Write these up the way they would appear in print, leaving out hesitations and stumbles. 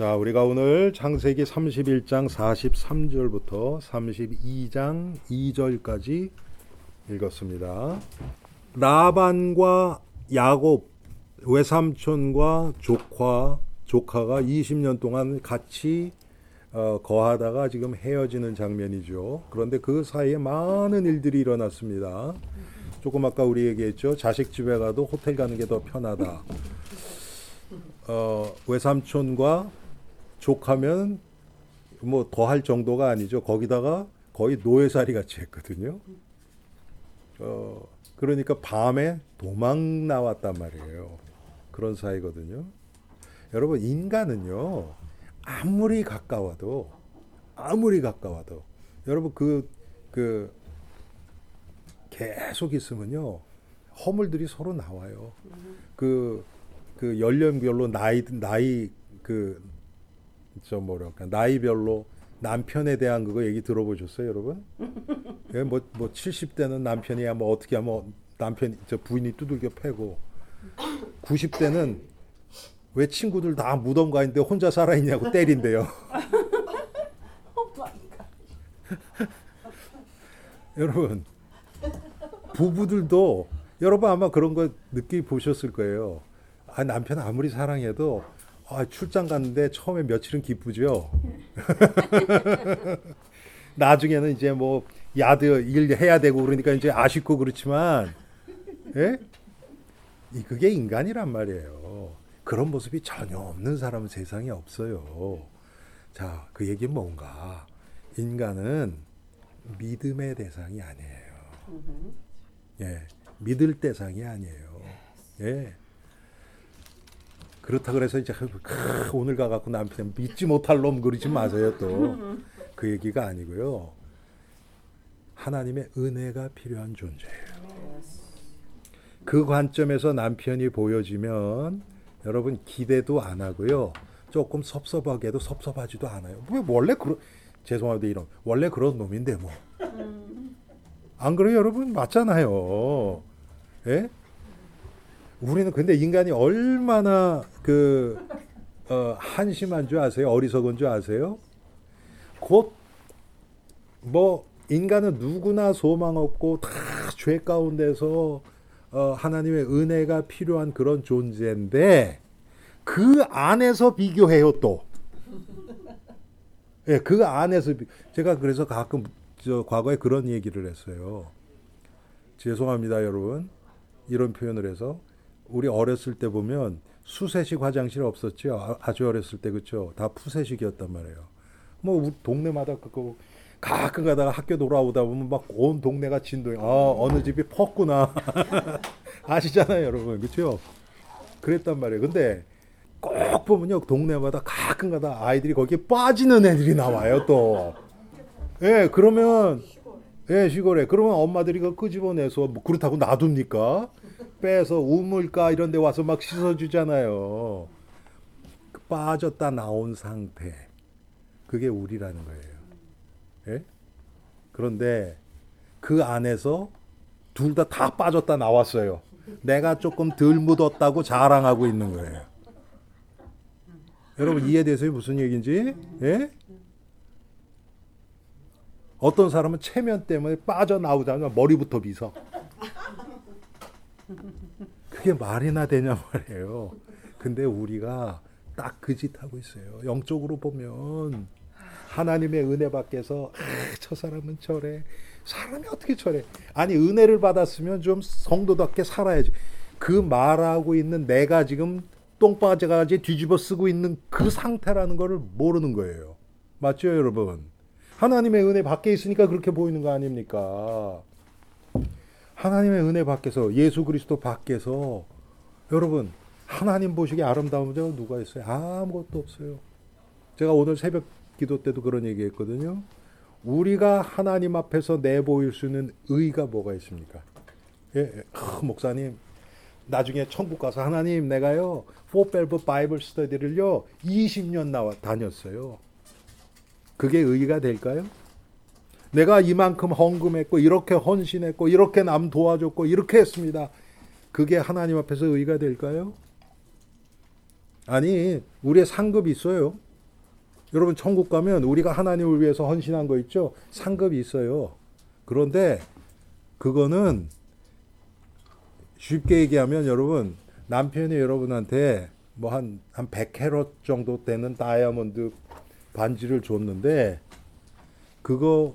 자, 우리가 오늘 창세기 31장 43절부터 32장 2절까지 읽었습니다. 라반과 야곱 외삼촌과 조카가 20년 동안 같이 거하다가 지금 헤어지는 장면이죠. 그런데 그 사이에 많은 일들이 일어났습니다. 조금 아까 우리 얘기했죠. 자식 집에 가도 호텔 가는 게 더 편하다. 외삼촌과 조카면 뭐 더 할 정도가 아니죠. 거기다가 거의 노예살이 같이 했거든요. 그러니까 밤에 도망 나왔단 말이에요. 그런 사이거든요. 여러분, 인간은요, 아무리 가까워도 여러분 그 계속 있으면요, 허물들이 서로 나와요. 그 연령별로 나이별로 남편에 대한 그거 얘기 들어보셨어요, 여러분? 예, 뭐 70대는 남편이야 뭐 어떻게 하면 부인이 두들겨 패고, 90대는 왜 친구들 다 무덤 가 있는데 혼자 살아 있냐고 때린대요. 여러분, 부부들도 여러분 아마 그런 거 느끼 보셨을 거예요. 남편 아무리 사랑해도 출장 갔는데 처음에 며칠은 기쁘죠. 나중에는 이제 뭐 야드 일 해야 되고 그러니까 이제 아쉽고 그렇지만, 예? 그게 인간이란 말이에요. 그런 모습이 전혀 없는 사람은 세상에 없어요. 자, 그 얘기는 뭔가? 인간은 믿음의 대상이 아니에요. 예, 믿을 대상이 아니에요. 예. 그렇다 그래서 이제 오늘 가갖고 남편 믿지 못할 놈 그러지 마세요. 또 그 얘기가 아니고요. 하나님의 은혜가 필요한 존재예요. 그 관점에서 남편이 보여지면 여러분 기대도 안 하고요. 조금 섭섭하게도 섭섭하지도 않아요. 왜 죄송합니다, 원래 그런 놈인데 뭐. 안 그래요, 여러분? 맞잖아요. 예? 우리는 근데 인간이 얼마나 한심한 줄 아세요? 어리석은 줄 아세요? 곧 뭐 인간은 누구나 소망 없고 다 죄 가운데서 하나님의 은혜가 필요한 그런 존재인데 그 안에서 비교해요 또. 예, 그 안에서 제가 그래서 가끔 과거에 그런 얘기를 했어요. 죄송합니다, 여러분. 이런 표현을 해서 우리 어렸을 때 보면 수세식 화장실 없었죠. 아주 어렸을 때, 그렇죠. 다 푸세식이었단 말이에요. 뭐 우리 동네마다 그거 가끔 가다가 학교 돌아오다 보면 막 온 동네가 진동이. 어느 집이 펐구나. 아시잖아요, 여러분. 그렇죠? 그랬단 말이에요. 근데 꼭 보면요, 동네마다 가끔 가다 아이들이 거기에 빠지는 애들이 나와요, 또. 예, 그러면 시골에. 그러면 엄마들이 그거 끄집어내서 뭐 그렇다고 놔둡니까? 빼서 우물가 이런 데 와서 막 씻어주잖아요. 빠졌다 나온 상태. 그게 우리라는 거예요. 예? 그런데 그 안에서 둘 다 빠졌다 나왔어요. 내가 조금 덜 묻었다고 자랑하고 있는 거예요. 여러분 이해되세요? 무슨 얘기인지? 예? 어떤 사람은 체면 때문에 빠져나오자마자 머리부터 빗어. 그게 말이나 되냐 말이에요. 근데 우리가 딱 그 짓 하고 있어요. 영적으로 보면 하나님의 은혜 밖에서 저 사람은 저래. 사람이 어떻게 저래. 아니 은혜를 받았으면 좀 성도답게 살아야지. 그 말하고 있는 내가 지금 똥바지가지 뒤집어 쓰고 있는 그 상태라는 거를 모르는 거예요. 맞죠, 여러분? 하나님의 은혜 밖에 있으니까 그렇게 보이는 거 아닙니까? 하나님의 은혜 밖에서, 예수 그리스도 밖에서 여러분 하나님 보시기에 아름다운 자가 누가 있어요? 아무것도 없어요. 제가 오늘 새벽 기도 때도 그런 얘기했거든요. 우리가 하나님 앞에서 내보일 수 있는 의가 뭐가 있습니까? 예, 목사님 나중에 천국 가서 하나님 내가요 포벨브 바이블 스터디를요 20년 다녔어요. 그게 의가 될까요? 내가 이만큼 헌금했고 이렇게 헌신했고 이렇게 남 도와줬고 이렇게 했습니다. 그게 하나님 앞에서 의가 될까요? 아니, 우리의 상급이 있어요. 여러분 천국 가면 우리가 하나님을 위해서 헌신한 거 있죠? 상급이 있어요. 그런데 그거는 쉽게 얘기하면 여러분 남편이 여러분한테 뭐 한 100캐럿 정도 되는 다이아몬드 반지를 줬는데 그거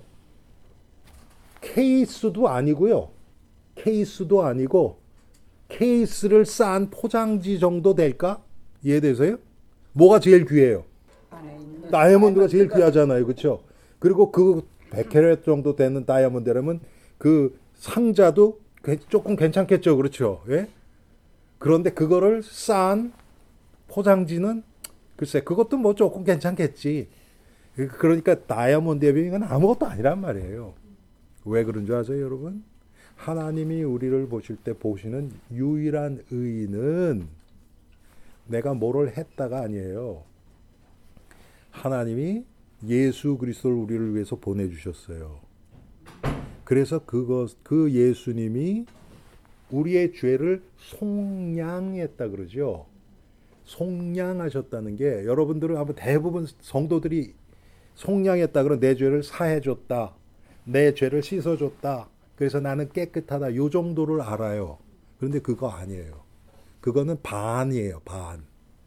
케이스도 아니고요. 케이스도 아니고 케이스를 싼 포장지 정도 될까? 이해되세요? 뭐가 제일 귀해요? 다이아몬드가 제일 귀하잖아요. 그렇죠? 그리고 그 100캐럿 정도 되는 다이아몬드라면 그 상자도 조금 괜찮겠죠. 그렇죠? 예? 그런데 그거를 싼 포장지는 글쎄 그것도 뭐 조금 괜찮겠지. 그러니까 다이아몬드의 비밀은 아무것도 아니란 말이에요. 왜 그런 줄 아세요, 여러분? 하나님이 우리를 보실 때 보시는 유일한 의의는 내가 뭐를 했다가 아니에요. 하나님이 예수 그리스도를 우리를 위해서 보내주셨어요. 그래서 그 예수님이 우리의 죄를 속량했다 그러죠. 속량하셨다는 게 여러분들은 아마 대부분 성도들이 속량했다 그러면 내 죄를 사해줬다. 내 죄를 씻어줬다. 그래서 나는 깨끗하다. 요 정도를 알아요. 그런데 그거 아니에요. 그거는 반이에요. 반.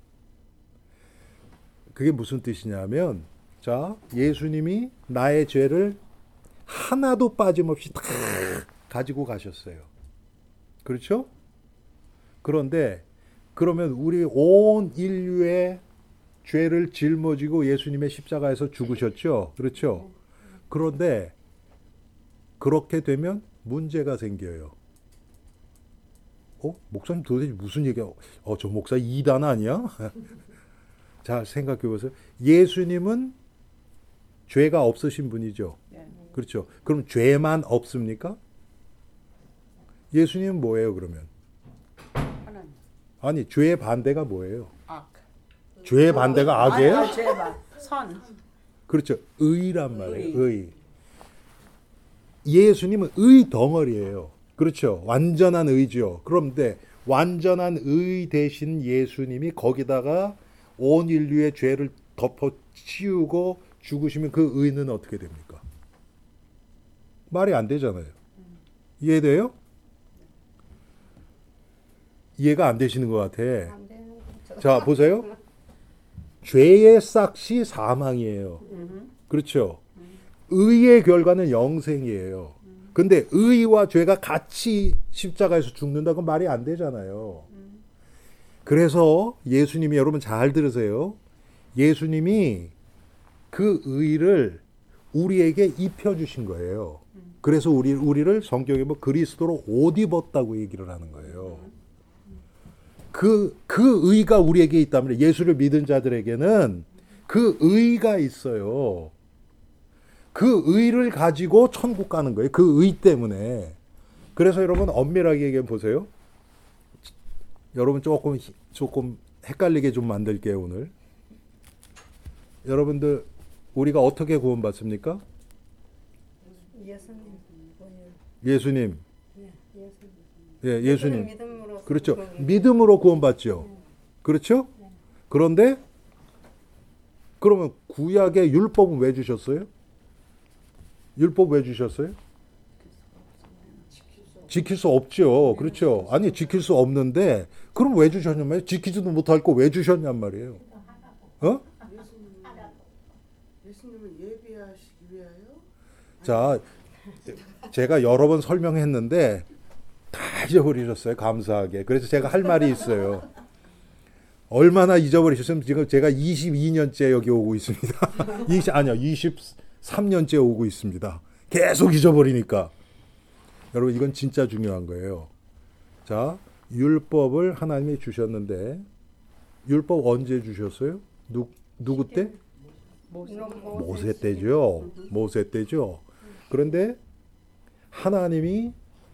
그게 무슨 뜻이냐면 자, 예수님이 나의 죄를 하나도 빠짐없이 다 가지고 가셨어요. 그렇죠? 그런데 그러면 우리 온 인류의 죄를 짊어지고 예수님의 십자가에서 죽으셨죠? 그렇죠? 그런데 그렇게 되면 문제가 생겨요. 목사님 도대체 무슨 얘기야? 저 목사 이단 아니야? 자, 생각해 보세요. 예수님은 죄가 없으신 분이죠. 그렇죠. 그럼 죄만 없습니까? 예수님은 뭐예요, 그러면? 하나님. 아니, 죄의 반대가 뭐예요? 악. 죄의 반대가 악이에요? 죄만. 선. 그렇죠. 의란 말이에요. 의. 예수님은 의 덩어리예요. 그렇죠. 완전한 의죠. 그런데 완전한 의 대신 예수님이 거기다가 온 인류의 죄를 덮어치우고 죽으시면 그 의는 어떻게 됩니까? 말이 안 되잖아요. 이해돼요? 이해가 안 되시는 것 같아. 자, 보세요. 죄의 싹이 사망이에요. 그렇죠. 의의 결과는 영생이에요. 근데 의와 죄가 같이 십자가에서 죽는다고 말이 안 되잖아요. 그래서 예수님이 여러분 잘 들으세요. 예수님이 그 의를 우리에게 입혀주신 거예요. 그래서 우리를 성경에 뭐 그리스도로 옷 입었다고 얘기를 하는 거예요. 그 의가 우리에게 있다면 예수를 믿은 자들에게는 그 의가 있어요. 그 의를 가지고 천국 가는 거예요. 그 의 때문에. 그래서 여러분 엄밀하게 얘기해 보세요. 여러분 조금 헷갈리게 좀 만들게요, 오늘. 여러분들 우리가 어떻게 구원받습니까? 예수님. 예, 예수님. 그렇죠. 믿음으로 구원받죠. 그렇죠? 그런데 그러면 구약의 율법은 왜 주셨어요? 율법 왜 주셨어요? 지킬 수 없죠. 그렇죠. 아니 지킬 수 없는데 그럼 왜 주셨냔 말이에요. 지키지도 못할 거 왜 주셨냔 말이에요. 예수님은 예비하시기 위하여. 자, 제가 여러 번 설명했는데 다 잊어버리셨어요. 감사하게. 그래서 제가 할 말이 있어요. 얼마나 잊어버리셨으면 지금 제가 22년째 여기 오고 있습니다. 23년째 오고 있습니다. 계속 잊어버리니까. 여러분 이건 진짜 중요한 거예요. 자, 율법을 하나님이 주셨는데 율법 언제 주셨어요? 누구 때? 모세 때죠. 모세 때죠. 그런데 하나님이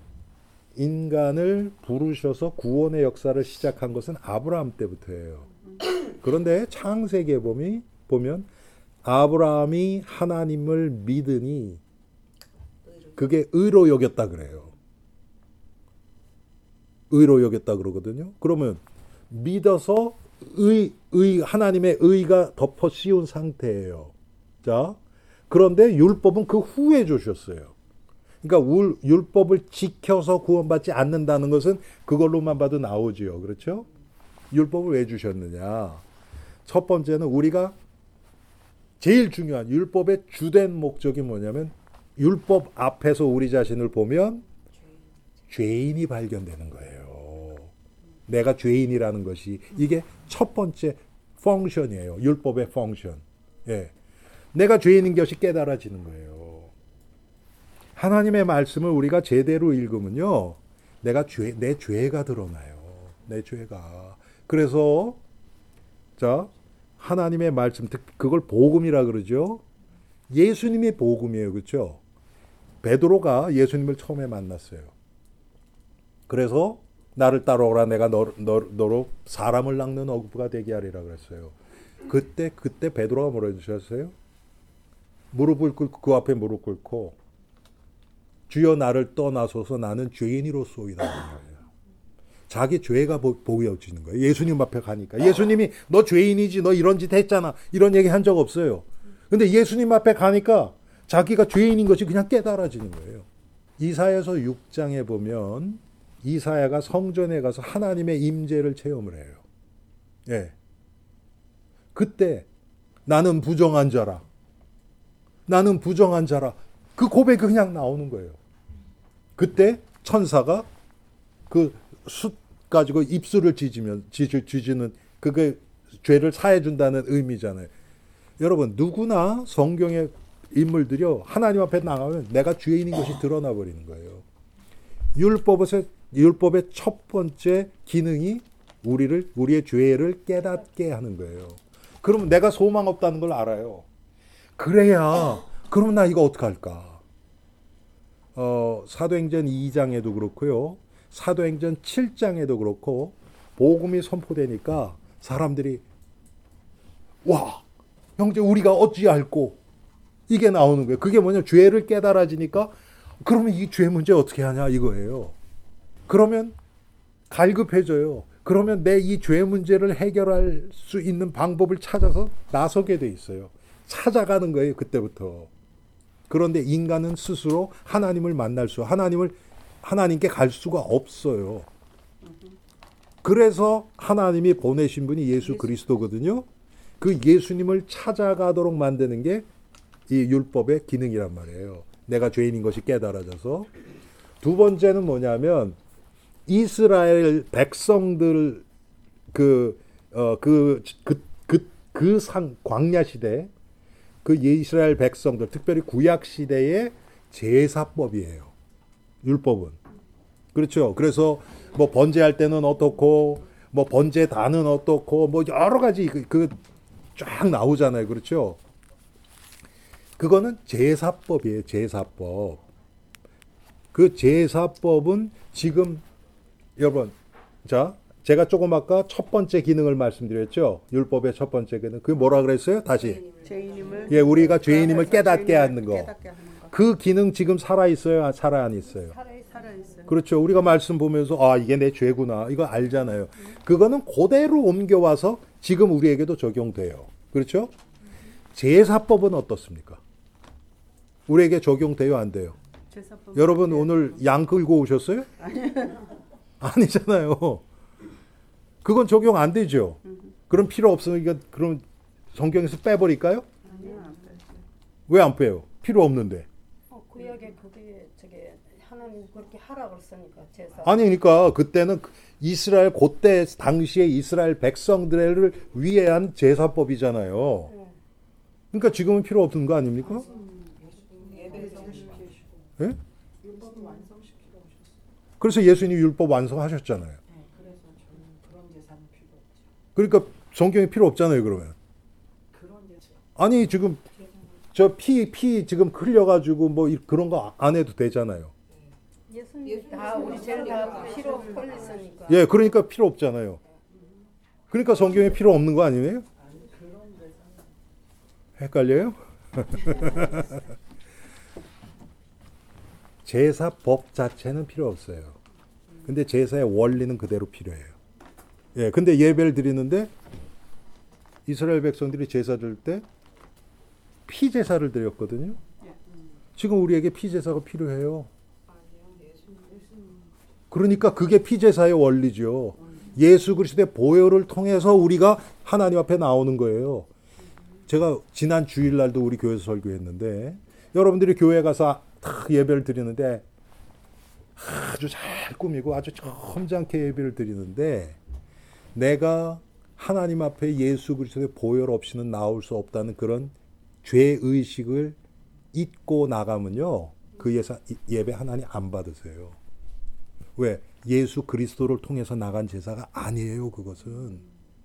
인간을 부르셔서 구원의 역사를 시작한 것은 아브라함 때부터예요. 그런데 창세기에 보면 아브라함이 하나님을 믿으니 그게 의로 여겼다 그래요. 의로 여겼다 그러거든요. 그러면 믿어서 하나님의 의가 덮어 씌운 상태예요. 자, 그런데 율법은 그 후에 주셨어요. 그러니까 율법을 지켜서 구원받지 않는다는 것은 그걸로만 봐도 나오지요. 그렇죠? 율법을 왜 주셨느냐? 첫 번째는 우리가 제일 중요한 율법의 주된 목적이 뭐냐면 율법 앞에서 우리 자신을 보면 죄인이 발견되는 거예요. 내가 죄인이라는 것이 이게 첫 번째 펑션이에요. 율법의 펑션. 예. 내가 죄인인 것이 깨달아지는 거예요. 하나님의 말씀을 우리가 제대로 읽으면요. 내 죄가 드러나요. 내 죄가. 그래서 자, 하나님의 말씀, 그걸 복음이라 그러죠. 예수님이 복음이에요. 그렇죠? 베드로가 예수님을 처음에 만났어요. 그래서 나를 따라오라, 내가 너로 사람을 낚는 어부가 되게 하리라 그랬어요. 그때 베드로가 뭐라 해주셨어요? 무릎을 꿇고, 그 앞에 무릎 꿇고, 주여 나를 떠나소서 나는 죄인이로소이다. 자기 죄가 보여지는 거예요. 예수님 앞에 가니까. 예수님이 너 죄인이지, 너 이런 짓 했잖아, 이런 얘기 한 적 없어요. 근데 예수님 앞에 가니까 자기가 죄인인 것이 그냥 깨달아지는 거예요. 이사야서 6장에 보면 이사야가 성전에 가서 하나님의 임재를 체험을 해요. 예. 그때 나는 부정한 자라. 나는 부정한 자라. 그 고백이 그냥 나오는 거예요. 그때 천사가 그 숯 가지고 입술을 찢는 그게 죄를 사해 준다는 의미잖아요. 여러분, 누구나 성경의 인물들이요, 하나님 앞에 나가면 내가 죄인인 것이 드러나 버리는 거예요. 율법의 첫 번째 기능이 우리의 죄를 깨닫게 하는 거예요. 그러면 내가 소망 없다는 걸 알아요. 그래야, 그럼 나 이거 어떡할까? 사도행전 2장에도 그렇고요. 사도행전 7장에도 그렇고 복음이 선포되니까 사람들이 와, 형제 우리가 어찌할꼬, 이게 나오는 거예요. 그게 뭐냐, 죄를 깨달아지니까 그러면 이 죄 문제 어떻게 하냐 이거예요. 그러면 갈급해져요. 그러면 내 이 죄 문제를 해결할 수 있는 방법을 찾아서 나서게 돼 있어요. 찾아가는 거예요, 그때부터. 그런데 인간은 스스로 하나님을 만날 하나님께 갈 수가 없어요. 그래서 하나님이 보내신 분이 예수 그리스도거든요. 그 예수님을 찾아가도록 만드는 게 이 율법의 기능이란 말이에요. 내가 죄인인 것이 깨달아져서. 두 번째는 뭐냐면 이스라엘 백성들 광야 시대 그 이스라엘 백성들, 특별히 구약 시대의 제사법이에요. 율법은. 그렇죠. 그래서 뭐 번제할 때는 어떻고, 뭐 번제단은 어떻고, 뭐 여러 가지 쫙 나오잖아요. 그렇죠. 그거는 제사법이에요. 제사법. 그 제사법은 지금 여러분, 자, 제가 조금 아까 첫 번째 기능을 말씀드렸죠. 율법의 첫 번째 기능. 그게 뭐라 그랬어요? 다시. 예, 우리가 죄인임을 깨닫게 하는 거. 그 기능 지금 살아 있어요? 살아 안 있어요? 살아 있어요. 그렇죠. 우리가 말씀 보면서 아, 이게 내 죄구나, 이거 알잖아요. 그거는 그대로 옮겨와서 지금 우리에게도 적용돼요. 그렇죠? 제사법은 어떻습니까? 우리에게 적용돼요, 안 돼요? 여러분 오늘 양 끌고 오셨어요? 아니잖아요. 그건 적용 안 되죠. 그럼 필요 없으니까 그럼 성경에서 빼버릴까요? 왜 안 빼요? 필요 없는데. 구약에 그게 하나님 그렇게 하라고 했으니까 제사. 아니, 그러니까 그때는 이스라엘 그때 당시에 이스라엘 백성들을 위해 한 제사법이잖아요. 그러니까 지금은 필요 없는 거 아닙니까? 예? 그래서 예수님이 율법 완성하셨잖아요. 그러니까 성경이 필요 없잖아요, 그러면. 아니, 지금 저 피 지금 흘려가지고 뭐 그런 거 안 해도 되잖아요. 예수님 다 우리 죄를 다 피로 흘렸으니까. 예, 그러니까 필요 없잖아요. 그러니까 성경에 필요 없는 거 아니에요? 헷갈려요? 제사법 자체는 필요 없어요. 근데 제사의 원리는 그대로 필요해요. 예, 근데 예배를 드리는데 이스라엘 백성들이 제사 드릴 때 피제사를 드렸거든요. 지금 우리에게 피제사가 필요해요. 그러니까 그게 피제사의 원리죠. 예수 그리스도의 보혈을 통해서 우리가 하나님 앞에 나오는 거예요. 제가 지난 주일날도 우리 교회에서 설교했는데 여러분들이 교회 가서 딱 예배를 드리는데 아주 잘 꾸미고 아주 점잖게 예배를 드리는데 내가 하나님 앞에 예수 그리스도의 보혈 없이는 나올 수 없다는 그런 죄의식을 잊고 나가면요. 그 예배 하나님 안 받으세요. 왜? 예수 그리스도를 통해서 나간 제사가 아니에요. 그것은.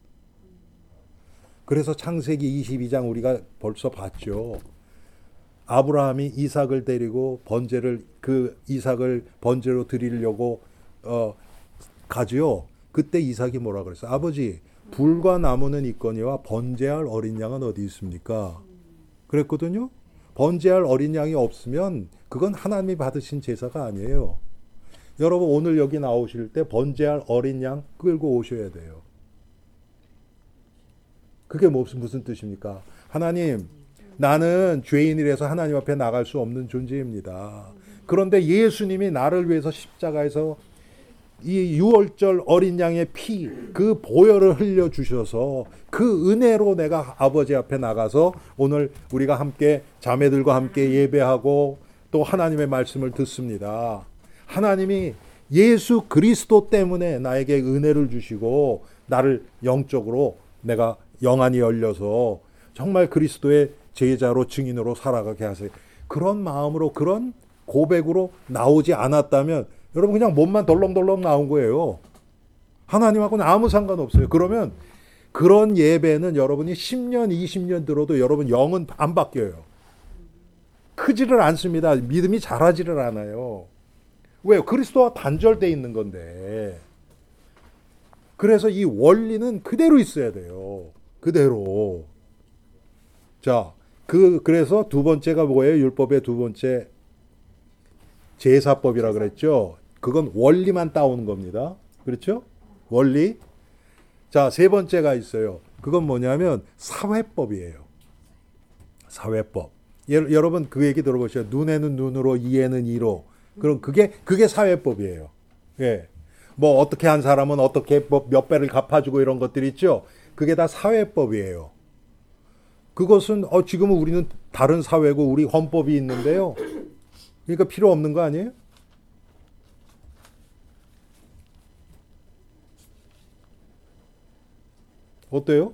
그래서 창세기 22장 우리가 벌써 봤죠. 아브라함이 이삭을 데리고 그 이삭을 번제로 드리려고 가지요. 그때 이삭이 뭐라 그랬어요? 아버지, 불과 나무는 있거니와 번제할 어린 양은 어디 있습니까? 그랬거든요. 번제할 어린 양이 없으면 그건 하나님이 받으신 제사가 아니에요. 여러분 오늘 여기 나오실 때 번제할 어린 양 끌고 오셔야 돼요. 그게 무슨 뜻입니까? 하나님, 나는 죄인이라서 하나님 앞에 나갈 수 없는 존재입니다. 그런데 예수님이 나를 위해서 십자가에서 이 유월절 어린 양의 피, 그 보혈을 흘려주셔서 그 은혜로 내가 아버지 앞에 나가서 오늘 우리가 함께 자매들과 함께 예배하고 또 하나님의 말씀을 듣습니다. 하나님이 예수 그리스도 때문에 나에게 은혜를 주시고 나를 영적으로 내가 영안이 열려서 정말 그리스도의 제자로 증인으로 살아가게 하세요. 그런 마음으로 그런 고백으로 나오지 않았다면 여러분 그냥 몸만 덜렁덜렁 나온 거예요. 하나님하고는 아무 상관없어요. 그러면 그런 예배는 여러분이 10년, 20년 들어도 여러분 영은 안 바뀌어요. 크지를 않습니다. 믿음이 자라지를 않아요. 왜요? 그리스도와 단절되어 있는 건데. 그래서 이 원리는 그대로 있어야 돼요. 그대로. 자, 그래서 두 번째가 뭐예요? 율법의 두 번째 제사법이라 그랬죠. 그건 원리만 따오는 겁니다. 그렇죠? 원리. 자, 세 번째가 있어요. 그건 뭐냐면 사회법이에요. 사회법. 여러분 그 얘기 들어보셔요. 눈에는 눈으로, 이에는 이로. 그럼 그게 사회법이에요. 예. 뭐 어떻게 한 사람은 어떻게 몇 배를 갚아주고 이런 것들이 있죠. 그게 다 사회법이에요. 그것은 지금은 우리는 다른 사회고 우리 헌법이 있는데요. 그러니까 필요 없는 거 아니에요? 어때요?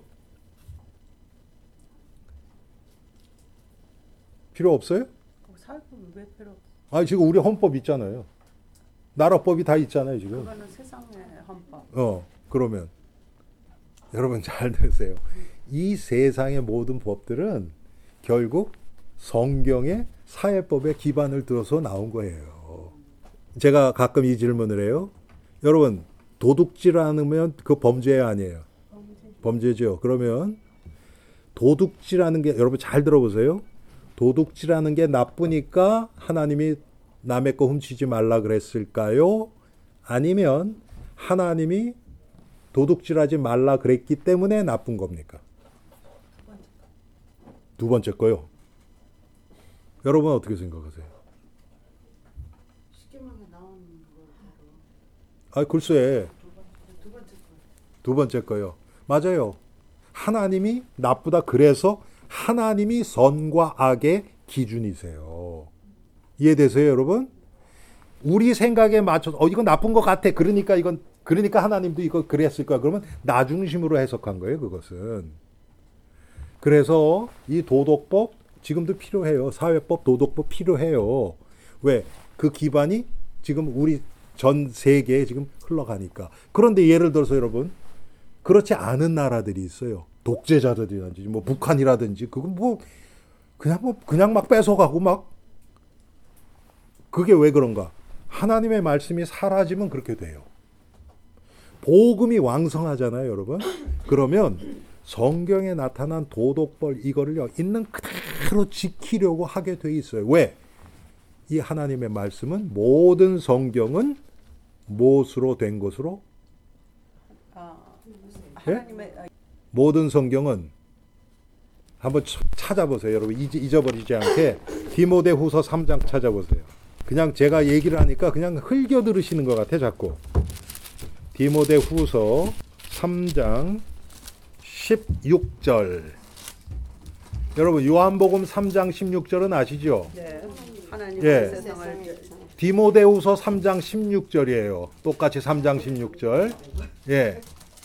필요 없어요? 사회법이 왜 필요 없어? 아니 지금 우리 헌법 있잖아요. 나라법이 다 있잖아요 지금. 그거는 세상의 헌법. 그러면 여러분 잘 들으세요. 이 세상의 모든 법들은 결국 성경의 사회법에 기반을 들어서 나온 거예요. 제가 가끔 이 질문을 해요. 여러분 도둑질 않으면 그 범죄 아니에요? 범죄죠. 그러면 도둑질하는 게 여러분 잘 들어보세요. 도둑질하는 게 나쁘니까 하나님이 남의 거 훔치지 말라 그랬을까요? 아니면 하나님이 도둑질하지 말라 그랬기 때문에 나쁜 겁니까? 두 번째 거요. 여러분 어떻게 생각하세요? 십계명에 나오는 거. 글쎄. 두 번째 거. 두 번째 거요. 맞아요. 하나님이 나쁘다 그래서 하나님이 선과 악의 기준이세요. 이해되세요, 여러분? 우리 생각에 맞춰서 이건 나쁜 것 같아. 그러니까 하나님도 이거 그랬을 거야. 그러면 나 중심으로 해석한 거예요, 그것은. 그래서 이 도덕법 지금도 필요해요. 사회법, 도덕법 필요해요. 왜? 그 기반이 지금 우리 전 세계에 지금 흘러가니까. 그런데 예를 들어서 여러분, 그렇지 않은 나라들이 있어요. 독재자들이라든지 뭐 북한이라든지 그건 그냥 막 뺏어가고 막 그게 왜 그런가? 하나님의 말씀이 사라지면 그렇게 돼요. 복음이 왕성하잖아요, 여러분. 그러면 성경에 나타난 도덕벌 이거를요 있는 그대로 지키려고 하게 돼 있어요. 왜? 이 하나님의 말씀은 모든 성경은 무엇으로 된 것으로? 하나님의 모든 성경은 한번 찾아보세요. 여러분 잊어버리지 않게 디모데후서 3장 찾아보세요. 그냥 제가 얘기를 하니까 그냥 흘겨 들으시는 것 같아 자꾸. 디모데후서 3장 16절. 여러분 요한복음 3장 16절은 아시죠? 네. 하나님의 예. 세상을 디모데후서 3장 16절이에요. 똑같이 3장 16절. 예.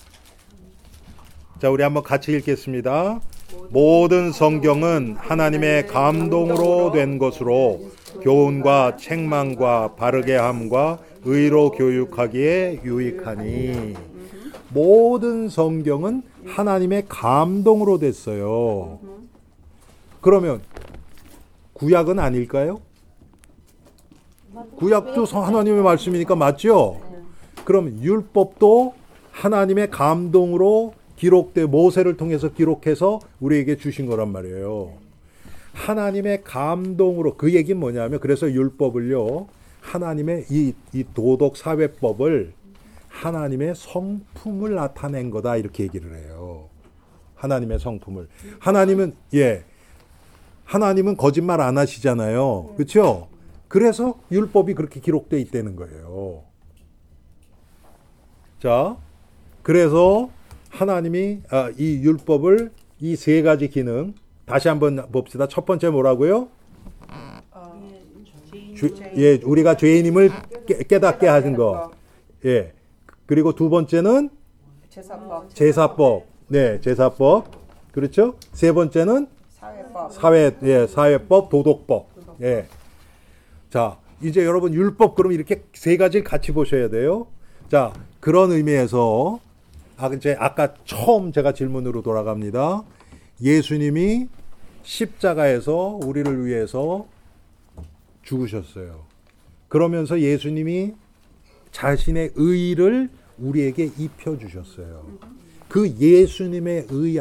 자, 우리 한번 같이 읽겠습니다. 모든 성경은 하나님의 감동으로 된 것으로 교훈과 책망과 바르게 함과 의로 교육하기에 유익하니. 모든 성경은 하나님의 감동으로 됐어요. 그러면 구약은 아닐까요? 구약도 하나님의 말씀이니까 맞죠? 그럼 율법도 하나님의 감동으로 기록돼 모세를 통해서 기록해서 우리에게 주신 거란 말이에요. 하나님의 감동으로 그 얘기는 뭐냐면 그래서 율법을요. 하나님의 이 도덕 사회법을 하나님의 성품을 나타낸 거다 이렇게 얘기를 해요. 하나님의 성품을. 하나님은 거짓말 안 하시잖아요. 그렇죠? 그래서 율법이 그렇게 기록되어 있다는 거예요. 자, 그래서 하나님이 이 율법을 이 세 가지 기능 다시 한번 봅시다. 첫 번째 뭐라고요? 우리가 죄인임을 깨닫게 하는 거. 예. 그리고 두 번째는 제사법. 네, 제사법. 그렇죠? 세 번째는 사회법, 도덕법. 예. 자, 이제 여러분 율법 그럼 이렇게 세 가지를 같이 보셔야 돼요. 자, 그런 의미에서 이제 아까 처음 제가 질문으로 돌아갑니다. 예수님이 십자가에서 우리를 위해서 죽으셨어요. 그러면서 예수님이 자신의 의를 우리에게 입혀주셨어요. 그 예수님의 의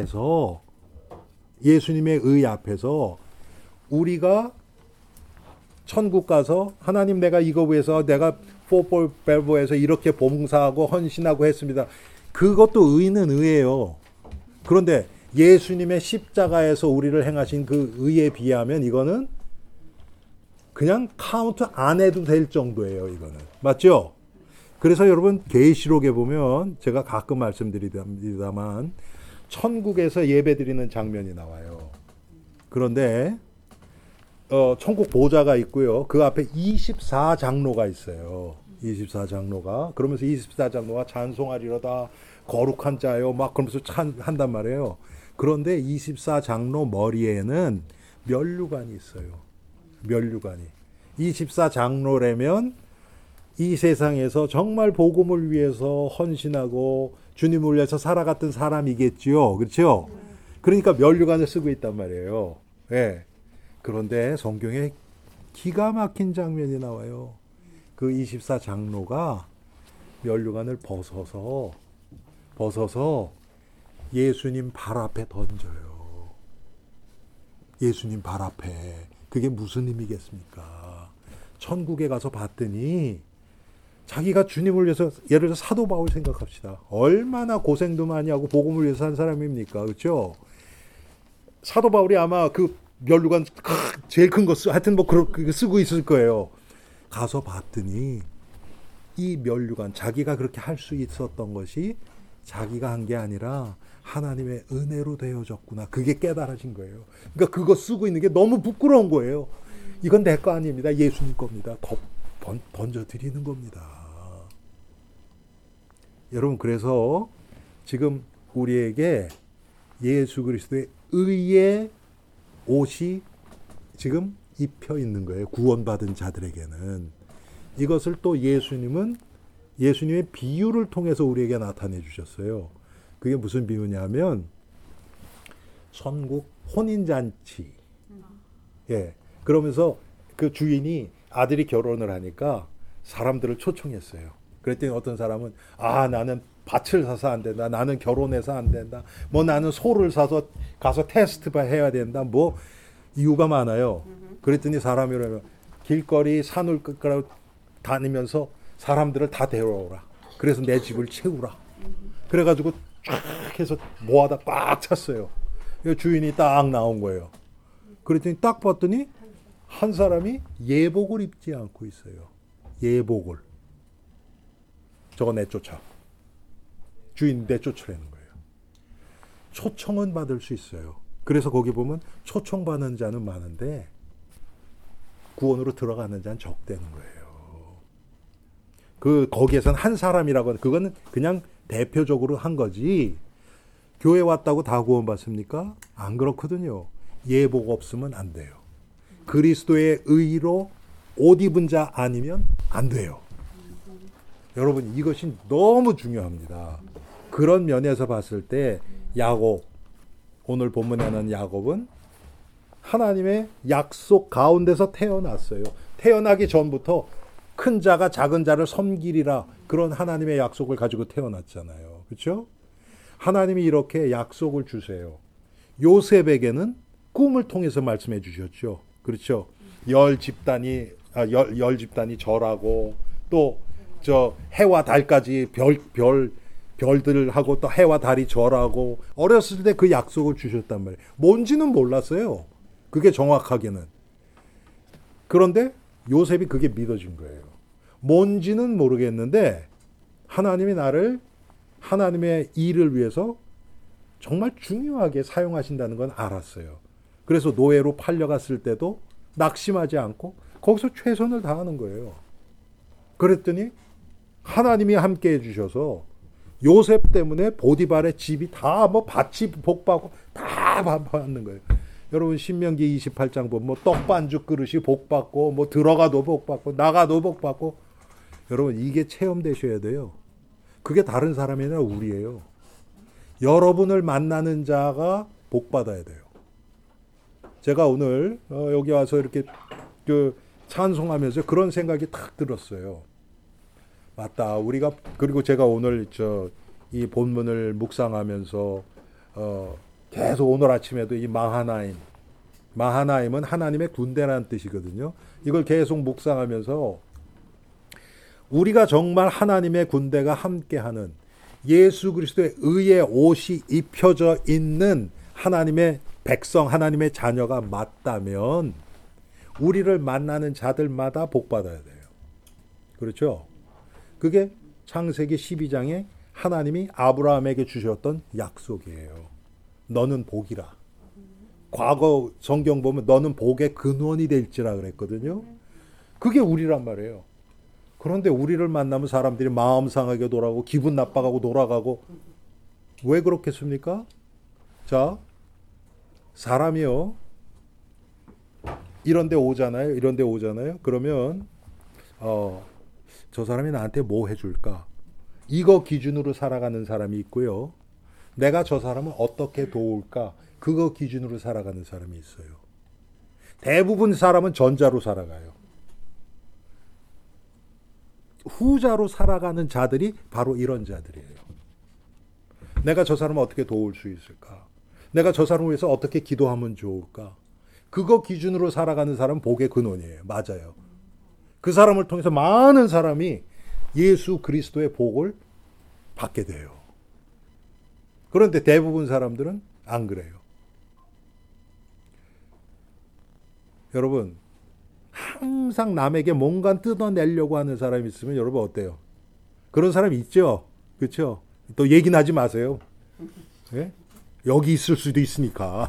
앞에서 우리가 천국 가서 하나님 내가 이거 위해서 내가 포폴벨보에서 이렇게 봉사하고 헌신하고 했습니다. 그것도 의는 의예요. 그런데 예수님의 십자가에서 우리를 행하신 그 의에 비하면 이거는 그냥 카운트 안 해도 될 정도예요. 이거는. 맞죠? 그래서 여러분 계시록에 보면 제가 가끔 말씀드리다만 천국에서 예배드리는 장면이 나와요. 그런데 천국 보좌가 있고요. 그 앞에 24장로가 있어요. 24장로가. 그러면서 24장로가 찬송하리로다 거룩한 자요 막 그러면서 한단 말이에요. 그런데 24장로 머리에는 면류관이 있어요. 면류관이. 24장로라면 이 세상에서 정말 복음을 위해서 헌신하고 주님을 위해서 살아갔던 사람이겠지요. 그렇죠? 그러니까 면류관을 쓰고 있단 말이에요. 예. 그런데 성경에 기가 막힌 장면이 나와요. 그 24장로가 면류관을 벗어서 예수님 발 앞에 던져요. 예수님 발 앞에. 그게 무슨 의미겠습니까? 천국에 가서 봤더니 자기가 주님을 위해서 예를 들어 사도 바울 생각합시다. 얼마나 고생도 많이 하고 복음을 위해서 산 사람입니까? 그렇죠? 사도 바울이 아마 그 면류관 제일 큰 거 하여튼 뭐 그렇게 쓰고 있을 거예요. 가서 봤더니 이 면류관 자기가 그렇게 할 수 있었던 것이 자기가 한 게 아니라 하나님의 은혜로 되어졌구나. 그게 깨달아진 거예요. 그러니까 그거 쓰고 있는 게 너무 부끄러운 거예요. 이건 내 거 아닙니다. 예수님 겁니다. 던져드리는 겁니다. 여러분 그래서 지금 우리에게 예수 그리스도의 의의 옷이 지금 입혀 있는 거예요. 구원받은 자들에게는. 이것을 또 예수님의 비유를 통해서 우리에게 나타내 주셨어요. 그게 무슨 비유냐면 천국 혼인잔치. 예. 그러면서 그 주인이 아들이 결혼을 하니까 사람들을 초청했어요. 그랬더니 어떤 사람은 나는 밭을 사서 안 된다. 나는 결혼해서 안 된다. 뭐 나는 소를 사서 가서 테스트 해야 된다. 뭐 이유가 많아요. 그랬더니 사람이라면 길거리 산을 끝까지 다니면서 사람들을 다 데려오라. 그래서 내 집을 채우라. 그래가지고 쫙 해서 모아다 꽉 찼어요. 주인이 딱 나온 거예요. 그랬더니 딱 봤더니 한 사람이 예복을 입지 않고 있어요. 예복을. 저거 내쫓아. 주인 내쫓으라는 거예요. 초청은 받을 수 있어요. 그래서 거기 보면 초청받는 자는 많은데 구원으로 들어가는 자는 적대는 거예요. 거기에서는 한 사람이라고 하는, 그거는 그냥 대표적으로 한 거지. 교회 왔다고 다 구원받습니까? 안 그렇거든요. 예복 없으면 안 돼요. 그리스도의 의로 옷 입은 자 아니면 안 돼요. 여러분, 이것이 너무 중요합니다. 그런 면에서 봤을 때 야곱, 오늘 본문에 나온 야곱은 하나님의 약속 가운데서 태어났어요. 태어나기 전부터 큰 자가 작은 자를 섬기리라, 그런 하나님의 약속을 가지고 태어났잖아요. 그렇죠? 하나님이 이렇게 약속을 주세요. 요셉에게는 꿈을 통해서 말씀해 주셨죠. 그렇죠? 열 집단이 절하고, 또 저 해와 달까지 별들하고 또 해와 달이 절하고, 어렸을 때 그 약속을 주셨단 말이에요. 뭔지는 몰랐어요. 그게 정확하게는. 그런데 요셉이 그게 믿어진 거예요. 뭔지는 모르겠는데 하나님이 나를 하나님의 일을 위해서 정말 중요하게 사용하신다는 건 알았어요. 그래서 노예로 팔려갔을 때도 낙심하지 않고 거기서 최선을 다하는 거예요. 그랬더니 하나님이 함께 해주셔서 요셉 때문에 보디발의 집이 다 밭이 복받고 다 받는 거예요. 여러분, 신명기 28장 보면 떡반죽 그릇이 복받고, 들어가도 복받고, 나가도 복받고. 여러분, 이게 체험되셔야 돼요. 그게 다른 사람이 아니라 우리예요. 여러분을 만나는 자가 복받아야 돼요. 제가 오늘 여기 와서 이렇게 찬송하면서 그런 생각이 탁 들었어요. 맞다. 그리고 제가 오늘 이 본문을 묵상하면서 계속 오늘 아침에도 이 마하나임은 하나님의 군대라는 뜻이거든요. 이걸 계속 묵상하면서 우리가 정말 하나님의 군대가 함께하는, 예수 그리스도의 의의 옷이 입혀져 있는 하나님의 백성, 하나님의 자녀가 맞다면 우리를 만나는 자들마다 복받아야 돼요. 그렇죠? 그게 창세기 12장에 하나님이 아브라함에게 주셨던 약속이에요. 너는 복이라. 과거 성경 보면 너는 복의 근원이 될지라 그랬거든요. 그게 우리란 말이에요. 그런데 우리를 만나면 사람들이 마음 상하게 돌아가고 기분 나빠가고 돌아가고. 왜 그렇겠습니까? 자, 사람이요, 이런 데 오잖아요. 그러면 저 사람이 나한테 뭐 해줄까? 이거 기준으로 살아가는 사람이 있고요. 내가 저 사람을 어떻게 도울까? 그거 기준으로 살아가는 사람이 있어요. 대부분 사람은 전자로 살아가요. 후자로 살아가는 자들이 바로 이런 자들이에요. 내가 저 사람을 어떻게 도울 수 있을까? 내가 저 사람을 위해서 어떻게 기도하면 좋을까? 그거 기준으로 살아가는 사람은 복의 근원이에요. 맞아요. 그 사람을 통해서 많은 사람이 예수 그리스도의 복을 받게 돼요. 그런데 대부분 사람들은 안 그래요. 여러분, 항상 남에게 뭔가 뜯어내려고 하는 사람이 있으면 여러분 어때요? 그런 사람이 있죠? 그렇죠? 또 얘기는 하지 마세요. 네? 여기 있을 수도 있으니까.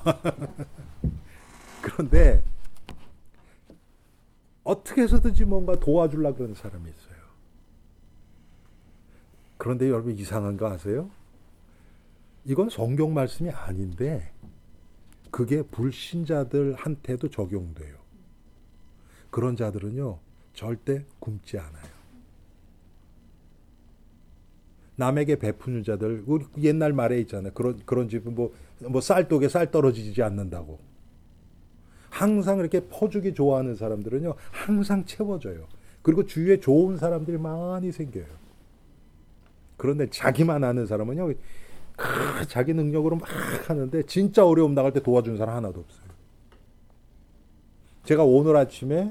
그런데 어떻게 해서든지 뭔가 도와주려고 그러는 사람이 있어요. 그런데 여러분, 이상한 거 아세요? 이건 성경 말씀이 아닌데 그게 불신자들한테도 적용돼요. 그런 자들은요, 절대 굶지 않아요. 남에게 베푸는 자들, 우리 옛날 말에 있잖아요. 그런 집은 뭐 쌀독에 쌀 떨어지지 않는다고. 항상 이렇게 퍼주기 좋아하는 사람들은요, 항상 채워져요. 그리고 주위에 좋은 사람들이 많이 생겨요. 그런데 자기만 아는 사람은요, 자기 능력으로 막 하는데 진짜 어려움 나갈 때 도와주는 사람 하나도 없어요. 제가 오늘 아침에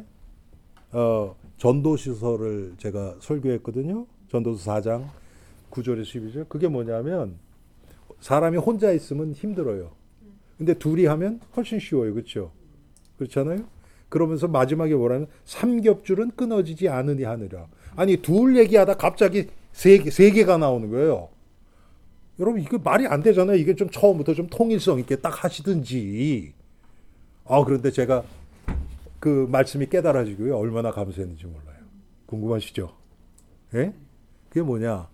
전도시서를 제가 설교했거든요. 전도서 4장 9절에서 12절. 그게 뭐냐면 사람이 혼자 있으면 힘들어요. 근데 둘이 하면 훨씬 쉬워요. 그렇죠? 그렇잖아요? 그러면서 마지막에 뭐라면 삼겹줄은 끊어지지 않으니 하느라. 아니 둘 얘기하다 갑자기 세 개가 나오는 거예요. 여러분 이거 말이 안 되잖아요. 이게 좀 처음부터 좀 통일성 있게 딱 하시든지. 그런데 제가 그 말씀이 깨달아지고요. 얼마나 감사했는지 몰라요. 궁금하시죠? 예? 그게 뭐냐?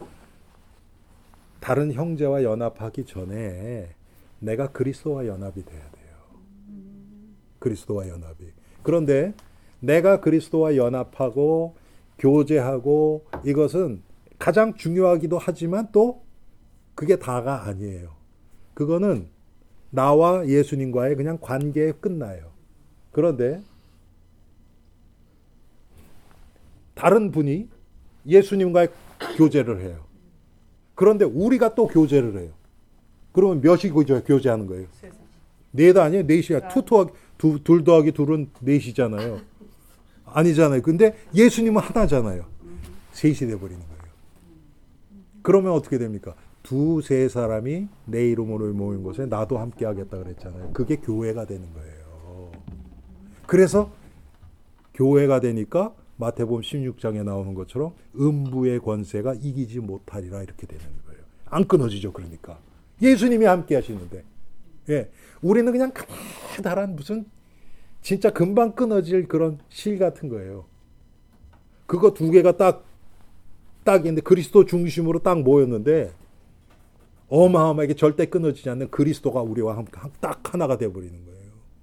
다른 형제와 연합하기 전에 내가 그리스도와 연합이 돼야 돼요. 그리스도와 연합이. 그런데 내가 그리스도와 연합하고 교제하고 이것은 가장 중요하기도 하지만 또 그게 다가 아니에요. 그거는 나와 예수님과의 그냥 관계에 끝나요. 그런데 다른 분이 예수님과의 교제를 해요. 그런데 우리가 또 교제를 해요. 그러면 몇이 교제하는 거예요? 넷 아니에요? 넷이야. 둘 더하기 둘은 넷이잖아요. 아니잖아요. 근데 예수님은 하나잖아요. 셋이 돼버리는 거예요. 그러면 어떻게 됩니까? 두세 사람이 내 이름으로 모인 곳에 나도 함께 하겠다 그랬잖아요. 그게 교회가 되는 거예요. 그래서 교회가 되니까 마태복음 16장에 나오는 것처럼 음부의 권세가 이기지 못하리라 이렇게 되는 거예요. 안 끊어지죠. 그러니까. 예수님이 함께 하시는데. 예. 우리는 그냥 가다란 무슨 진짜 금방 끊어질 그런 실 같은 거예요. 그거 두 개가 딱 있는데 그리스도 중심으로 딱 모였는데 어마어마하게 절대 끊어지지 않는 그리스도가 우리와 딱 하나가 되어버리는 거예요.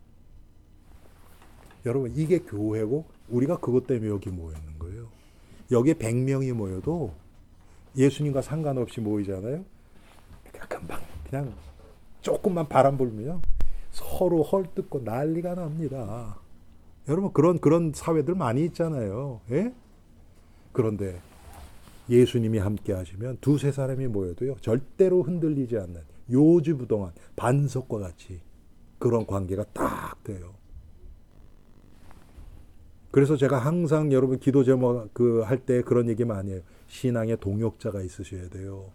여러분 이게 교회고 우리가 그것 때문에 여기 모였는 거예요. 여기에 100명이 모여도 예수님과 상관없이 모이잖아요. 금방 그냥 조금만 바람 불면 서로 헐뜯고 난리가 납니다. 여러분 그런 사회들 많이 있잖아요. 예? 그런데 예수님이 함께 하시면 두세 사람이 모여도요 절대로 흔들리지 않는 요지부동한 반석과 같이 그런 관계가 딱 돼요. 그래서 제가 항상 여러분 기도 제목 할 때 그런 얘기 많이 해요. 신앙의 동역자가 있으셔야 돼요.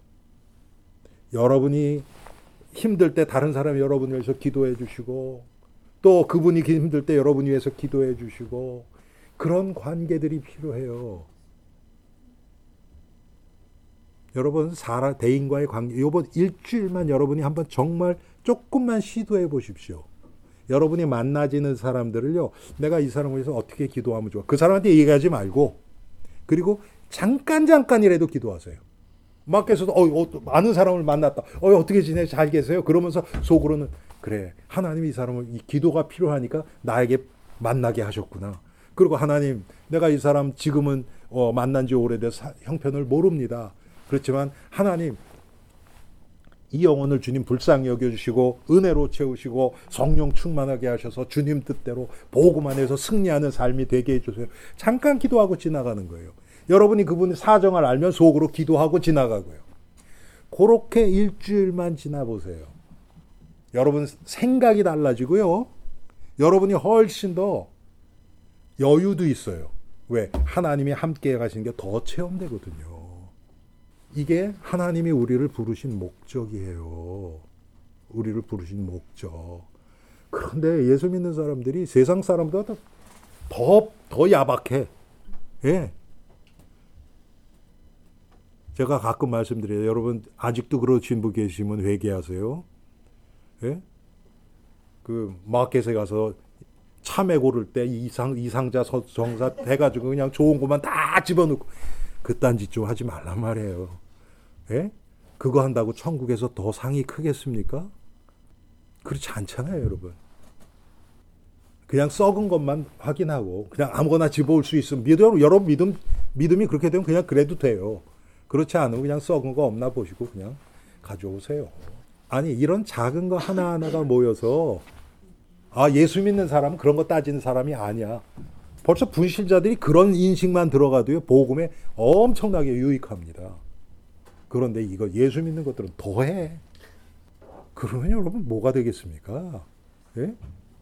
여러분이 힘들 때 다른 사람이 여러분을 위해서 기도해 주시고 또 그분이 힘들 때 여러분을 위해서 기도해 주시고 그런 관계들이 필요해요. 여러분 대인과의 관계 이번 일주일만 여러분이 한번 정말 조금만 시도해 보십시오. 여러분이 만나지는 사람들을요. 내가 이 사람을 위해서 어떻게 기도하면 좋아. 그 사람한테 얘기하지 말고 그리고 잠깐이라도 기도하세요. 밖에서도 아는 사람을 만났다. 어떻게 지내? 잘 계세요? 그러면서 속으로는 그래. 하나님이 이 사람을 이 기도가 필요하니까 나에게 만나게 하셨구나. 그리고 하나님 내가 이 사람 지금은 만난 지 오래돼서 형편을 모릅니다. 그렇지만 하나님 이 영혼을 주님 불쌍히 여겨주시고 은혜로 채우시고 성령 충만하게 하셔서 주님 뜻대로 복음만 해서 승리하는 삶이 되게 해주세요. 잠깐 기도하고 지나가는 거예요. 여러분이 그분의 사정을 알면 속으로 기도하고 지나가고요. 그렇게 일주일만 지나보세요. 여러분 생각이 달라지고요. 여러분이 훨씬 더 여유도 있어요. 왜? 하나님이 함께 가시는 게 더 체험되거든요. 이게 하나님이 우리를 부르신 목적이에요. 우리를 부르신 목적. 그런데 예수 믿는 사람들이 세상 사람보다 더 야박해. 예. 제가 가끔 말씀드려요. 여러분 아직도 그러신 분 계시면 회개하세요. 예? 그 마켓에 가서 참외 고를 때 이상자 정사 해가지고 그냥 좋은 것만 다 집어넣고 그딴 짓 좀 하지 말란 말이에요. 예? 그거 한다고 천국에서 더 상이 크겠습니까? 그렇지 않잖아요, 여러분. 그냥 썩은 것만 확인하고 그냥 아무거나 집어올 수 있으면 여러분 믿음이 그렇게 되면 그냥 그래도 돼요. 그렇지 않으면 그냥 썩은 거 없나 보시고 그냥 가져오세요. 아니 이런 작은 거 하나하나가 모여서 예수 믿는 사람은 그런 거 따지는 사람이 아니야. 벌써 분실자들이 그런 인식만 들어가도요 복음에 엄청나게 유익합니다. 그런데 이거 예수 믿는 것들은 더해. 그러면 여러분 뭐가 되겠습니까? 예?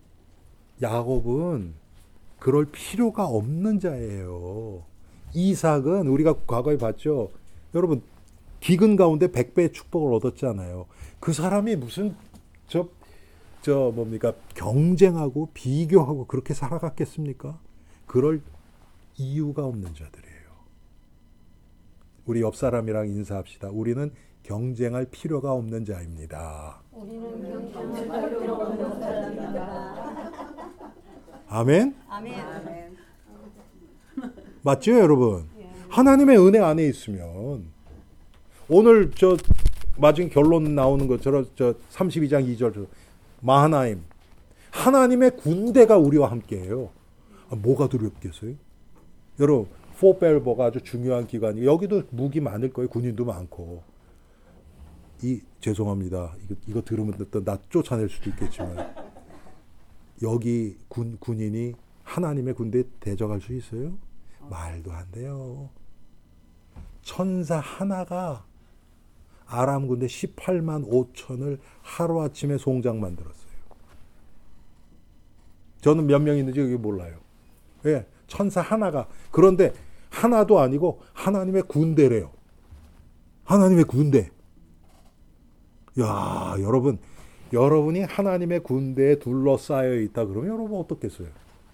야곱은 그럴 필요가 없는 자예요. 이삭은 우리가 과거에 봤죠. 여러분 기근 가운데 100배의 축복을 얻었잖아요. 그 사람이 무슨 뭡니까? 경쟁하고 비교하고 그렇게 살아갔겠습니까? 그럴 이유가 없는 자들이에요. 우리 옆 사람이랑 인사합시다. 우리는 경쟁할 필요가 없는 자입니다. 우리는 경쟁할 필요 없는 사람입니다. 아멘? 아멘. 맞죠, 여러분? 하나님의 은혜 안에 있으면 오늘 마지막 결론 나오는 것처럼 32장 2절 마하나임 하나님의 군대가 우리와 함께해요. 뭐가 두렵겠어요? 여러분 포벨버가 아주 중요한 기관이 여기도 무기 많을 거예요. 군인도 많고. 죄송합니다. 이거 들으면 또 나 쫓아낼 수도 있겠지만 여기 군인이 하나님의 군대에 대적할 수 있어요? 말도 안 돼요. 천사 하나가 아람 군대 18만 5천을 하루아침에 송장 만들었어요. 저는 몇 명 있는지 여기 몰라요. 예, 천사 하나가. 그런데 하나도 아니고 하나님의 군대래요. 하나님의 군대. 야, 여러분이 하나님의 군대에 둘러싸여 있다 그러면 여러분 어떻겠어요?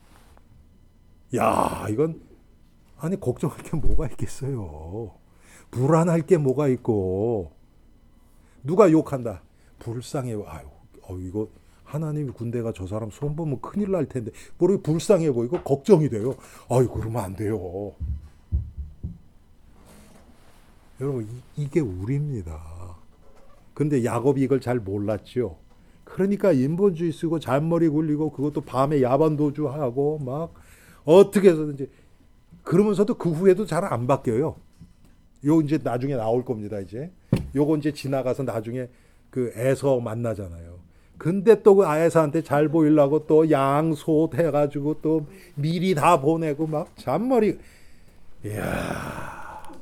야, 이건 아니 걱정할 게 뭐가 있겠어요. 불안할 게 뭐가 있고. 누가 욕한다. 불쌍해. 아유, 이거 하나님의 군대가 저 사람 손 보면 큰일 날 텐데. 모르게 불쌍해 보이고 걱정이 돼요. 아유, 그러면 안 돼요. 여러분, 이게 우리입니다. 근데 야곱이 이걸 잘 몰랐죠. 그러니까 인본주의 쓰고 잔머리 굴리고 그것도 밤에 야반 도주하고 막 어떻게 해서든지 그러면서도 그 후에도 잘 안 바뀌어요. 요 이제 나중에 나올 겁니다. 이제 요거 이제 지나가서 나중에 그 에서 만나잖아요. 근데 또 그 에서한테 잘 보이려고 또 양소 해가지고 또 미리 다 보내고 막 잔머리. 이야.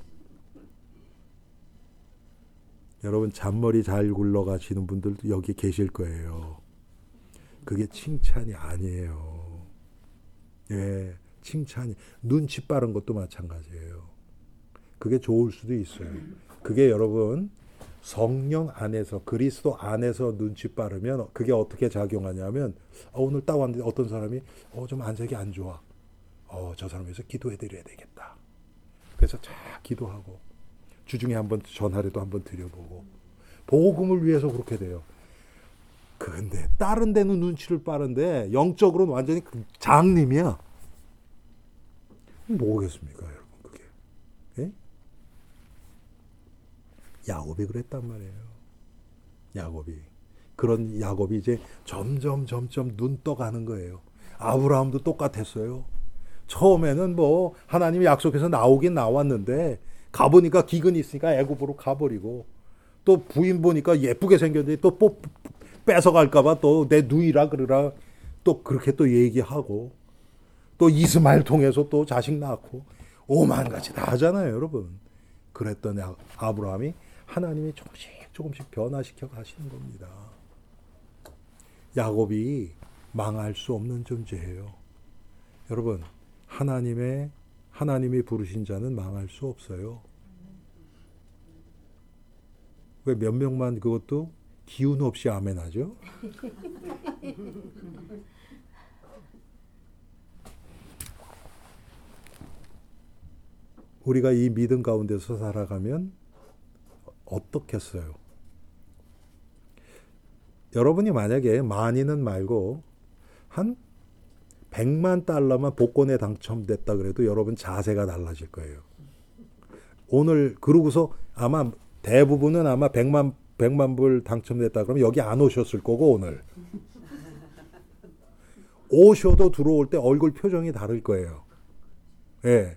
여러분 잔머리 잘 굴러가시는 분들도 여기 계실 거예요. 그게 칭찬이 아니에요. 예, 칭찬이. 눈치 빠른 것도 마찬가지예요. 그게 좋을 수도 있어요. 그게 여러분 성령 안에서 그리스도 안에서 눈치 빠르면 그게 어떻게 작용하냐면 오늘 딱 왔는데 어떤 사람이 좀 안색이 안 좋아. 저 사람 위해서 기도해 드려야 되겠다. 그래서 쫙 기도하고 주중에 한번 전화라도 한번 드려보고 복음을 위해서 그렇게 돼요. 근데 다른 데는 눈치를 빠른데 영적으로는 완전히 장님이야. 뭐겠습니까, 여러분? 그게 예? 야곱이 그랬단 말이에요. 그런 야곱이 이제 점점 눈 떠가는 거예요. 아브라함도 똑같았어요. 처음에는 뭐 하나님이 약속해서 나오긴 나왔는데 가보니까 기근이 있으니까 애굽으로 가버리고 또 부인 보니까 예쁘게 생겼는데 또 뺏어갈까봐 또 내 누이라 그러라 또 그렇게 또 얘기하고 또 이스마엘 통해서 또 자식 낳고 오만 가지 다 하잖아요, 여러분. 그랬던 아브라함이 하나님이 조금씩 변화시켜 가시는 겁니다. 야곱이 망할 수 없는 존재예요. 여러분, 하나님이 부르신 자는 망할 수 없어요. 왜 몇 명만 그것도 기운 없이 아멘 하죠? 우리가 이 믿음 가운데서 살아가면 어떻겠어요? 여러분이 만약에 많이는 말고 한 100만 달러만 복권에 당첨됐다 그래도 여러분 자세가 달라질 거예요. 오늘 그러고서 아마 대부분은 아마 100만 불 당첨됐다 그러면 여기 안 오셨을 거고 오늘. 오셔도 들어올 때 얼굴 표정이 다를 거예요. 예.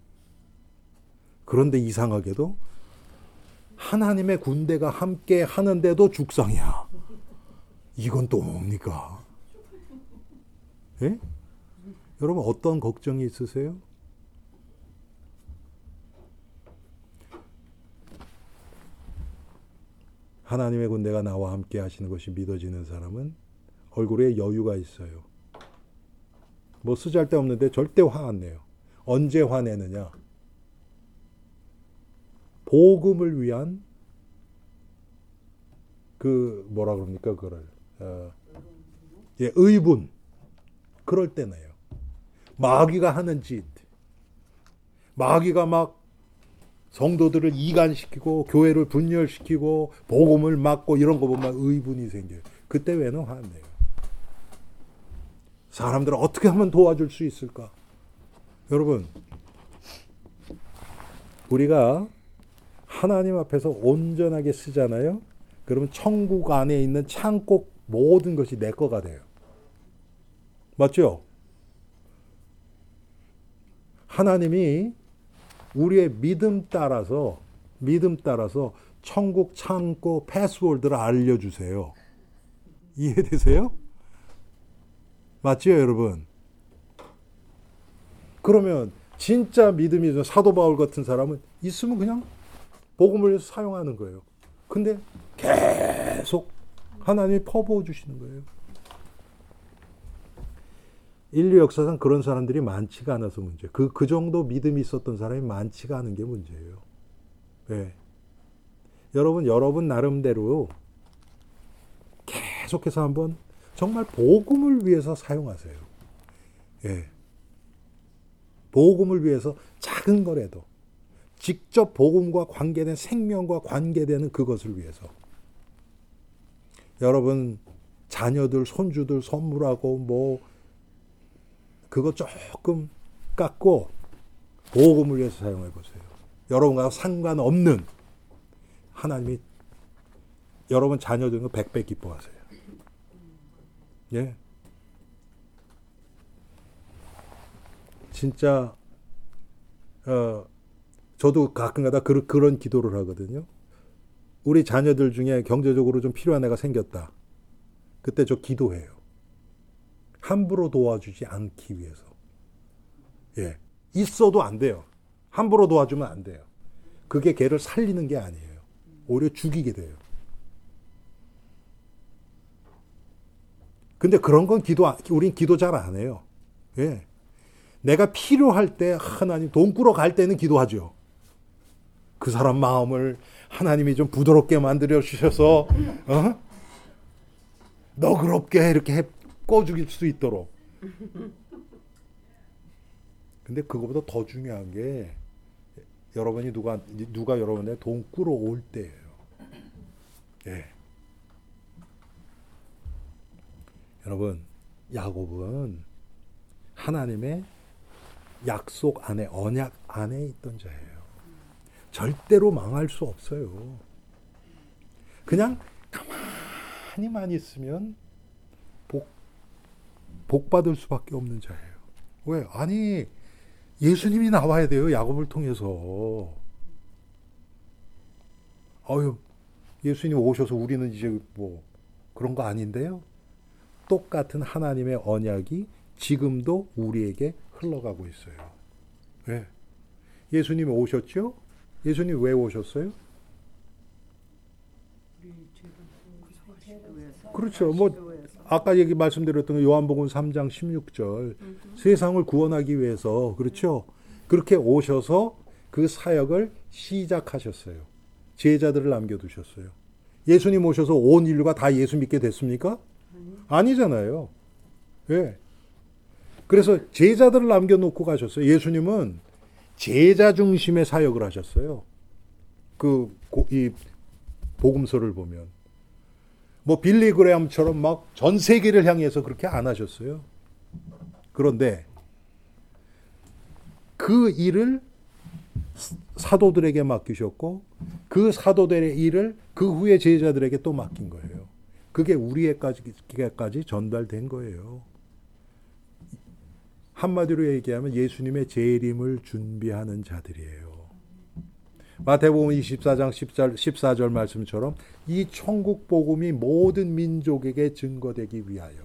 그런데 이상하게도 하나님의 군대가 함께 하는데도 죽상이야. 이건 또 뭡니까? 예? 여러분 어떤 걱정이 있으세요? 하나님의 군대가 나와 함께 하시는 것이 믿어지는 사람은 얼굴에 여유가 있어요. 뭐 쓰잘데없는데 절대 화 안 내요. 언제 화내느냐? 복음을 위한 그 뭐라 그럽니까 그걸 예, 의분 그럴 때네요. 마귀가 하는 짓, 마귀가 막 성도들을 이간시키고 교회를 분열시키고 복음을 막고 이런 거 보면 의분이 생겨요. 그때 왜는 화내요. 사람들을 어떻게 하면 도와줄 수 있을까? 여러분, 우리가 하나님 앞에서 온전하게 쓰잖아요. 그러면 천국 안에 있는 창고 모든 것이 내 거가 돼요. 맞죠? 하나님이 우리의 믿음 따라서 천국 창고 패스워드를 알려주세요. 이해되세요? 맞죠, 여러분? 그러면 진짜 믿음이 있는 사도 바울 같은 사람은 있으면 그냥 복음을 사용하는 거예요. 근데 계속 하나님이 퍼부어 주시는 거예요. 인류 역사상 그런 사람들이 많지가 않아서 문제예요. 그 정도 믿음이 있었던 사람이 많지가 않은 게 문제예요. 네. 여러분 나름대로 계속해서 한번 정말 복음을 위해서 사용하세요. 예. 복음을 위해서 작은 거라도 직접 복음과 관계된 생명과 관계되는 그것을 위해서 여러분 자녀들 손주들 선물하고 뭐 그거 조금 깎고 복음을 위해서 사용해 보세요. 여러분과 상관없는 하나님이 여러분 자녀들은 100배 기뻐하세요. 예. 진짜 저도 가끔가다 그런 기도를 하거든요. 우리 자녀들 중에 경제적으로 좀 필요한 애가 생겼다. 그때 저 기도해요. 함부로 도와주지 않기 위해서. 예. 있어도 안 돼요. 함부로 도와주면 안 돼요. 그게 걔를 살리는 게 아니에요. 오히려 죽이게 돼요. 근데 그런 건 우린 기도 잘 안 해요. 예. 내가 필요할 때 하나님 돈 꾸러 갈 때는 기도하죠. 그 사람 마음을 하나님이 좀 부드럽게 만들어 주셔서 너그럽게 이렇게 꺼주길 수 있도록. 근데 그거보다 더 중요한 게 여러분이 누가 여러분의 돈 꾸러 올 때예요. 예. 여러분, 야곱은 하나님의 약속 안에, 언약 안에 있던 자예요. 절대로 망할 수 없어요. 그냥 가만히만 있으면 복 받을 수밖에 없는 자예요. 왜? 아니, 예수님이 나와야 돼요. 야곱을 통해서. 예수님 오셔서 우리는 이제 뭐 그런 거 아닌데요. 똑같은 하나님의 언약이 지금도 우리에게 흘러가고 있어요. 왜? 예수님이 오셨죠? 예수님 왜 오셨어요? 그렇죠. 뭐 아까 말씀드렸던 요한복음 3장 16절 세상을 구원하기 위해서 그렇죠. 그렇게 오셔서 그 사역을 시작하셨어요. 제자들을 남겨두셨어요. 예수님 오셔서 온 인류가 다 예수 믿게 됐습니까? 아니잖아요. 왜? 그래서 제자들을 남겨놓고 가셨어요. 예수님은 제자 중심의 사역을 하셨어요. 이 복음서를 보면. 뭐 빌리 그레함처럼 막 전 세계를 향해서 그렇게 안 하셨어요. 그런데 그 일을 사도들에게 맡기셨고 그 사도들의 일을 그 후에 제자들에게 또 맡긴 거예요. 그게 우리에게까지 전달된 거예요. 한마디로 얘기하면 예수님의 재림을 준비하는 자들이에요. 마태복음 24장 14절 말씀처럼 이 천국 복음이 모든 민족에게 증거되기 위하여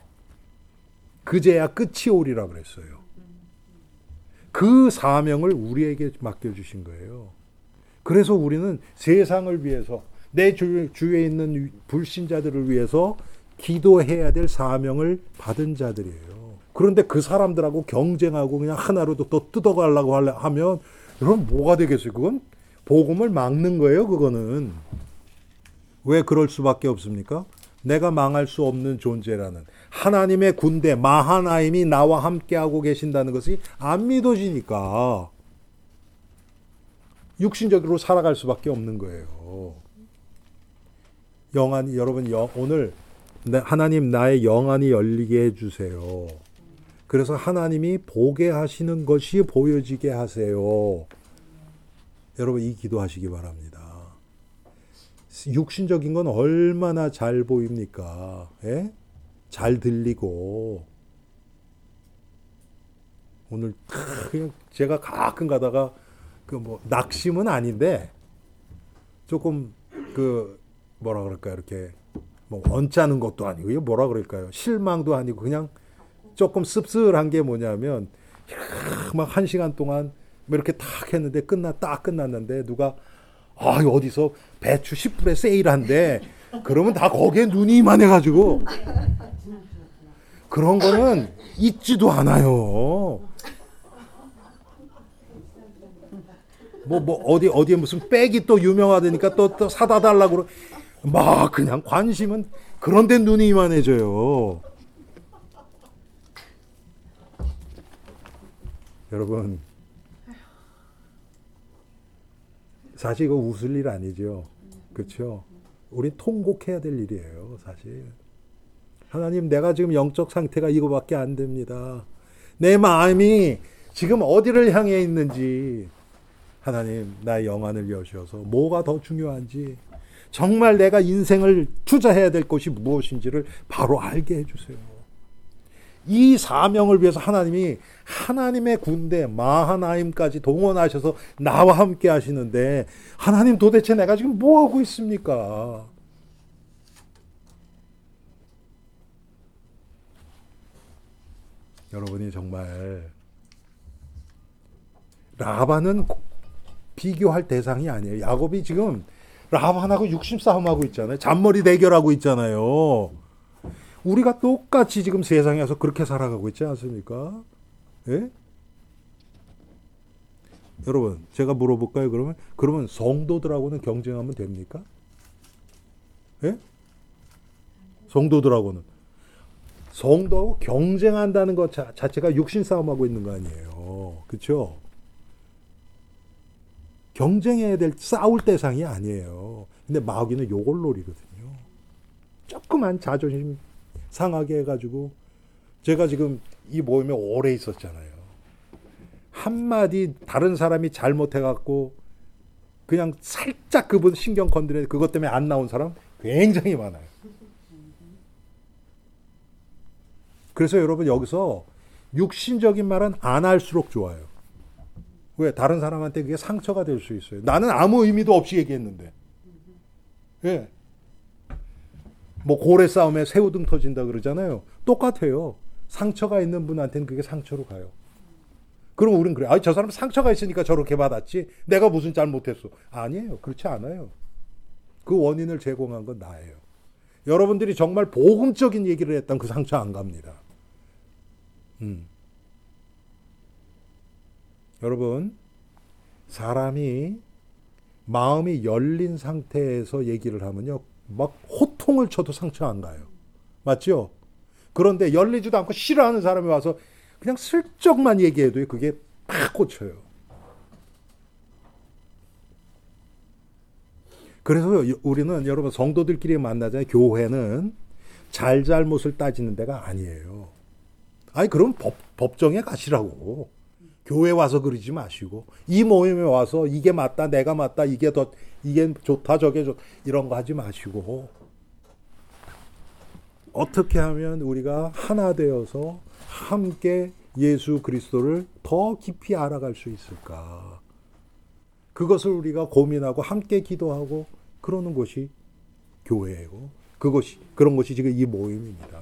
그제야 끝이 오리라 그랬어요. 그 사명을 우리에게 맡겨주신 거예요. 그래서 우리는 세상을 위해서 내 주위에 있는 불신자들을 위해서 기도해야 될 사명을 받은 자들이에요. 그런데 그 사람들하고 경쟁하고 그냥 하나로 더 뜯어가려고 하면 여러분 뭐가 되겠어요? 그건 복음을 막는 거예요, 그거는. 왜 그럴 수밖에 없습니까? 내가 망할 수 없는 존재라는 하나님의 군대 마하나임이 나와 함께하고 계신다는 것이 안 믿어지니까 육신적으로 살아갈 수밖에 없는 거예요. 영안이, 여러분, 오늘 하나님 나의 영안이 열리게 해주세요. 그래서 하나님이 보게 하시는 것이 보여지게 하세요. 여러분, 이 기도하시기 바랍니다. 육신적인 건 얼마나 잘 보입니까? 예? 잘 들리고. 오늘 그냥 제가 가끔 가다가 그 뭐 낙심은 아닌데 조금 그 뭐라 그럴까요? 이렇게 뭐 언짢은 것도 아니고 이게 뭐라 그럴까요? 실망도 아니고 그냥 조금 씁쓸한 게 뭐냐면 막 1시간 동안 이렇게 딱 했는데 딱 끝났는데 누가 어디서 배추 10불에 세일한대. 그러면 다 거기에 눈이 이만해가지고 그런 거는 있지도 않아요. 어디에 무슨 백이 또 유명하다니까 또 사다 달라고 막 그냥 관심은 그런 데 눈이 이만해져요. 여러분, 사실 이거 웃을 일 아니죠. 그렇죠? 우리 통곡해야 될 일이에요, 사실. 하나님, 내가 지금 영적 상태가 이거밖에 안 됩니다. 내 마음이 지금 어디를 향해 있는지 하나님, 나의 영안을 여셔서 뭐가 더 중요한지 정말 내가 인생을 투자해야 될 것이 무엇인지를 바로 알게 해주세요. 이 사명을 위해서 하나님이 하나님의 군대 마하나임까지 동원하셔서 나와 함께 하시는데 하나님 도대체 내가 지금 뭐 하고 있습니까? 여러분이 정말 라반은 비교할 대상이 아니에요. 야곱이 지금 라반하고 육심 싸움하고 있잖아요. 잔머리 대결하고 있잖아요. 우리가 똑같이 지금 세상에서 그렇게 살아가고 있지 않습니까? 예? 여러분, 제가 물어볼까요? 그러면 성도들하고는 경쟁하면 됩니까? 예? 성도들하고는. 성도하고 경쟁한다는 것 자체가 육신 싸움하고 있는 거 아니에요. 그렇죠? 경쟁해야 될, 싸울 대상이 아니에요. 근데 마귀는 요걸 노리거든요. 조그만 자존심 상하게 해가지고, 제가 지금 이 모임에 오래 있었잖아요. 한마디 다른 사람이 잘못해갖고 그냥 살짝 그분 신경 건드려 그것 때문에 안 나온 사람 굉장히 많아요. 그래서 여러분, 여기서 육신적인 말은 안 할수록 좋아요. 왜? 다른 사람한테 그게 상처가 될 수 있어요. 나는 아무 의미도 없이 얘기했는데. 예. 뭐 고래 싸움에 새우등 터진다 그러잖아요. 똑같아요. 상처가 있는 분한테는 그게 상처로 가요. 그럼 우리는 그래. 저 사람 상처가 있으니까 저렇게 받았지. 내가 무슨 잘못했어. 아니에요. 그렇지 않아요. 그 원인을 제공한 건 나예요. 여러분들이 정말 복음적인 얘기를 했다면 그 상처 안 갑니다. 여러분, 사람이 마음이 열린 상태에서 얘기를 하면요, 막 호통을 쳐도 상처 안 가요. 맞죠? 그런데 열리지도 않고 싫어하는 사람이 와서 그냥 슬쩍만 얘기해도 그게 팍 꽂혀요. 그래서 우리는 여러분 성도들끼리 만나잖아요. 교회는 잘잘못을 따지는 데가 아니에요. 아니 그럼 법정에 가시라고. 교회 와서 그러지 마시고 이 모임에 와서 이게 맞다 내가 맞다 이게 좋다 저게 좋다 이런 거 하지 마시고 어떻게 하면 우리가 하나 되어서 함께 예수 그리스도를 더 깊이 알아갈 수 있을까? 그것을 우리가 고민하고 함께 기도하고 그러는 것이 교회이고 그런 것이 지금 이 모임입니다.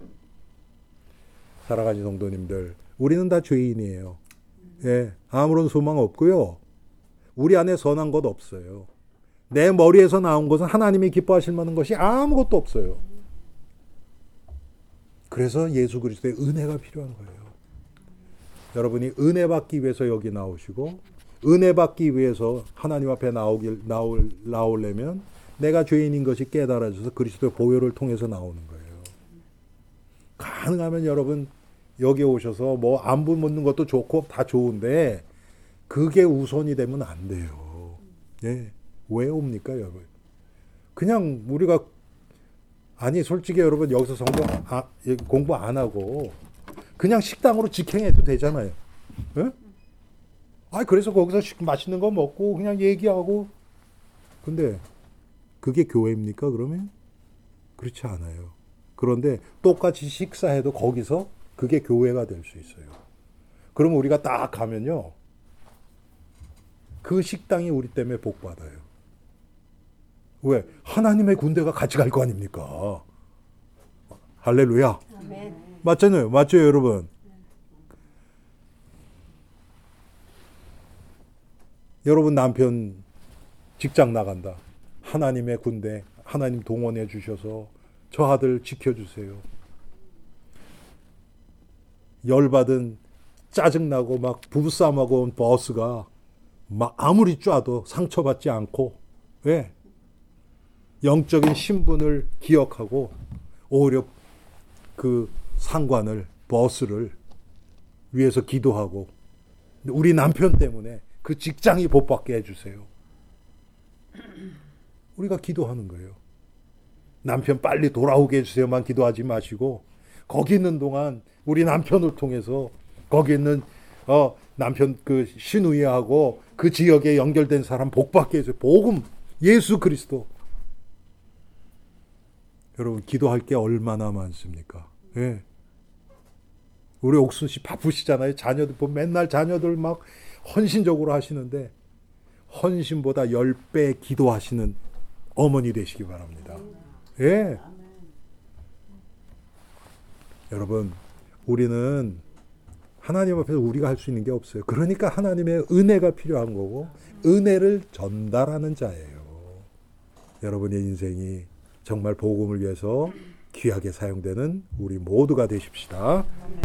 사랑하는 성도님들, 우리는 다 죄인이에요. 예, 아무런 소망 없고요. 우리 안에 선한 것 없어요. 내 머리에서 나온 것은 하나님이 기뻐하실 만한 것이 아무것도 없어요. 그래서 예수 그리스도의 은혜가 필요한 거예요. 여러분이 은혜 받기 위해서 여기 나오시고 은혜 받기 위해서 하나님 앞에 나오려면 내가 죄인인 것이 깨달아져서 그리스도의 보혈을 통해서 나오는 거예요. 가능하면 여러분 여기 오셔서 뭐 안부 묻는 것도 좋고 다 좋은데 그게 우선이 되면 안 돼요. 예. 왜 옵니까, 여러분? 그냥 우리가 아니 솔직히 여러분 여기서 공부 안 하고 그냥 식당으로 직행해도 되잖아요. 예? 그래서 거기서 맛있는 거 먹고 그냥 얘기하고. 근데 그게 교회입니까, 그러면? 그렇지 않아요. 그런데 똑같이 식사해도 거기서 그게 교회가 될 수 있어요. 그럼 우리가 딱 가면요. 그 식당이 우리 때문에 복 받아요. 왜? 하나님의 군대가 같이 갈 거 아닙니까? 할렐루야. 아멘. 맞잖아요. 맞죠, 여러분? 여러분 남편 직장 나간다. 하나님의 군대, 하나님 동원해 주셔서 저 아들 지켜주세요. 열받은 짜증나고 막 부부싸움하고 온 버스가 막 아무리 쏴도 상처받지 않고, 왜? 영적인 신분을 기억하고 오히려 그 상관을, 버스를 위해서 기도하고, 우리 남편 때문에 그 직장이 복받게 해주세요. 우리가 기도하는 거예요. 남편 빨리 돌아오게 해주세요만 기도하지 마시고 거기 있는 동안 우리 남편을 통해서 거기 있는 남편 그 신우이하고 그 지역에 연결된 사람 복받게 해주세요. 복음, 예수 그리스도. 여러분 기도할 게 얼마나 많습니까? 예. 우리 옥순 씨 바쁘시잖아요. 자녀들 보면 맨날 자녀들 막 헌신적으로 하시는데 헌신보다 10배 기도하시는 어머니 되시기 바랍니다. 예. 여러분 우리는 하나님 앞에서 우리가 할 수 있는 게 없어요. 그러니까 하나님의 은혜가 필요한 거고 은혜를 전달하는 자예요. 여러분의 인생이 정말 복음을 위해서 귀하게 사용되는 우리 모두가 되십시다.